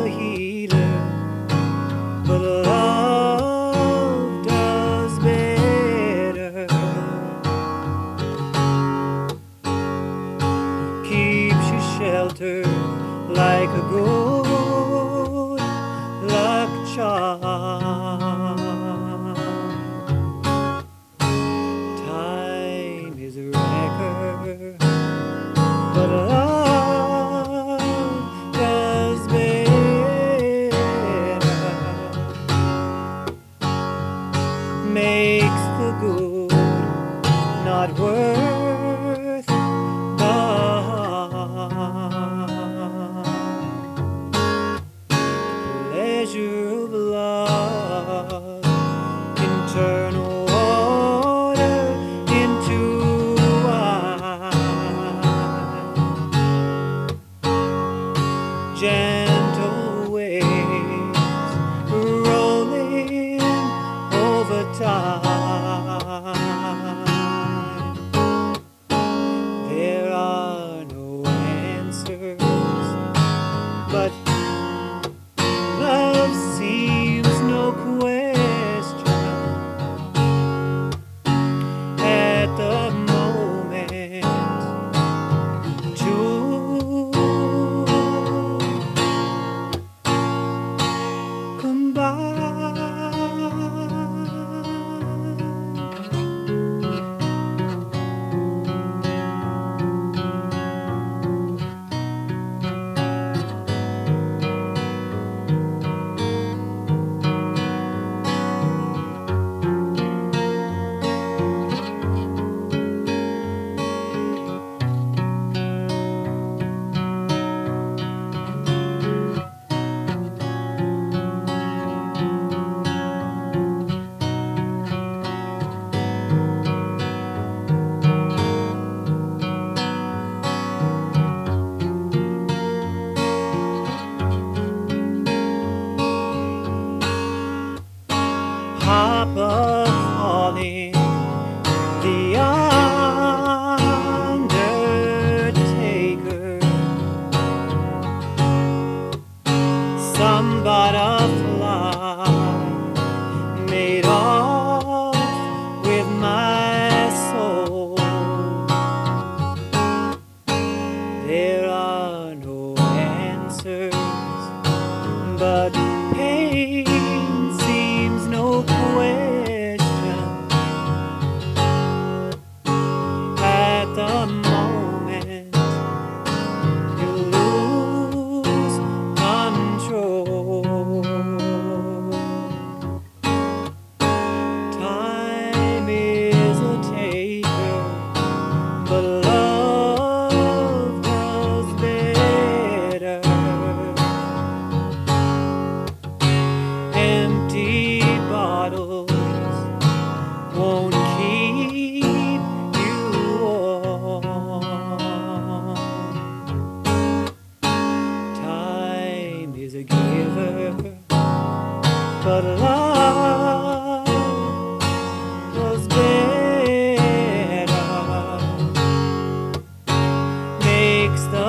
healer, but love does better. Keeps you sheltered like a good luck charm. Time is a wrecker, but love does better. Makes the good not worth the harm. Pleasure of love can turn water into wine. Gentle waves rolling over time. There are no answers, but love seems no question at the moment. Two combine. Harper calling the undertaker. Some butterfly made off with my soul. There are no answers, but pain seems no question at the moment. You lose control. Time is a taker, but love does better. Empty bottles won't keep you warm. Time is a giver, but love does better. Makes the